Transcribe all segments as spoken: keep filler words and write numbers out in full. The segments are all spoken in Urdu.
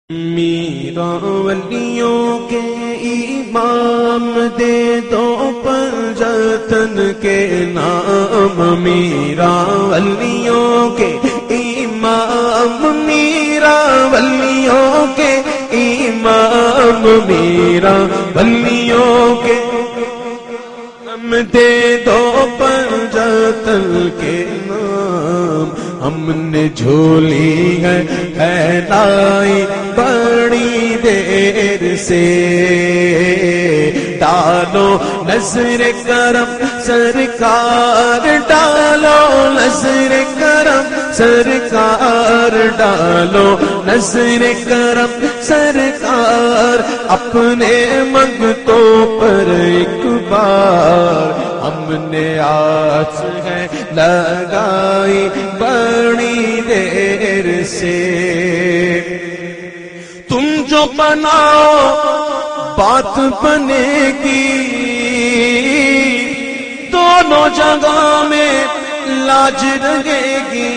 میرا ولیوں کے امام دے دو پنجتن کے نام، میرا ولیوں کے امام، میرا ولیوں کے امام، میرا ولیوں کے ہم دے دو پنجتن کے نام، ہم نے جھولی ہے پھیلائی بڑی دیر سے، ڈالو نظر کرم سرکار، ڈالو نظر کرم سرکار، ڈالو نظر کرم سرکار، اپنے منگتوں پر ایک بار ہم نے آس ہے لگائی بڑی دیر سے۔ تم جو بناؤ بات بنے گی، دونوں جگہ میں لاج رہے گی،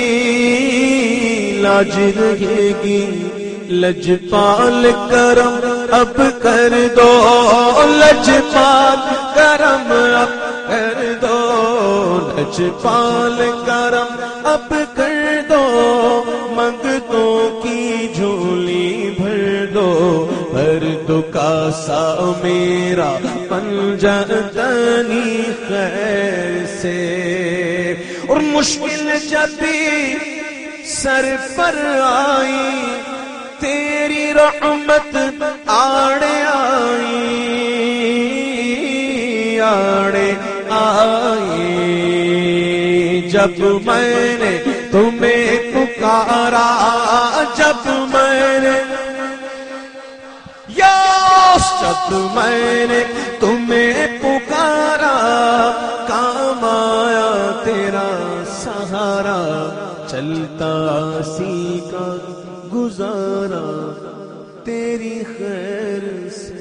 لاج رہے گی، لجپال کرم اب کر دو، لجپال کرم اب کر دو، لجپال کرم اب کر دو، منگتوں کی جھولی بھر دو، بھر دو کاسا میرا پنجتنی خیر سے۔ اور مشکل جب بھی سر پر آئی، تیری رحمت آڑے آئی، آڑے آئی، جب میں نے تمہیں پکارا، جب میں نے یاس جب میں نے تمہیں پکارا، کام آیا تیرا سہارا، چلتا سیکھا گزارا تیری خیر سے۔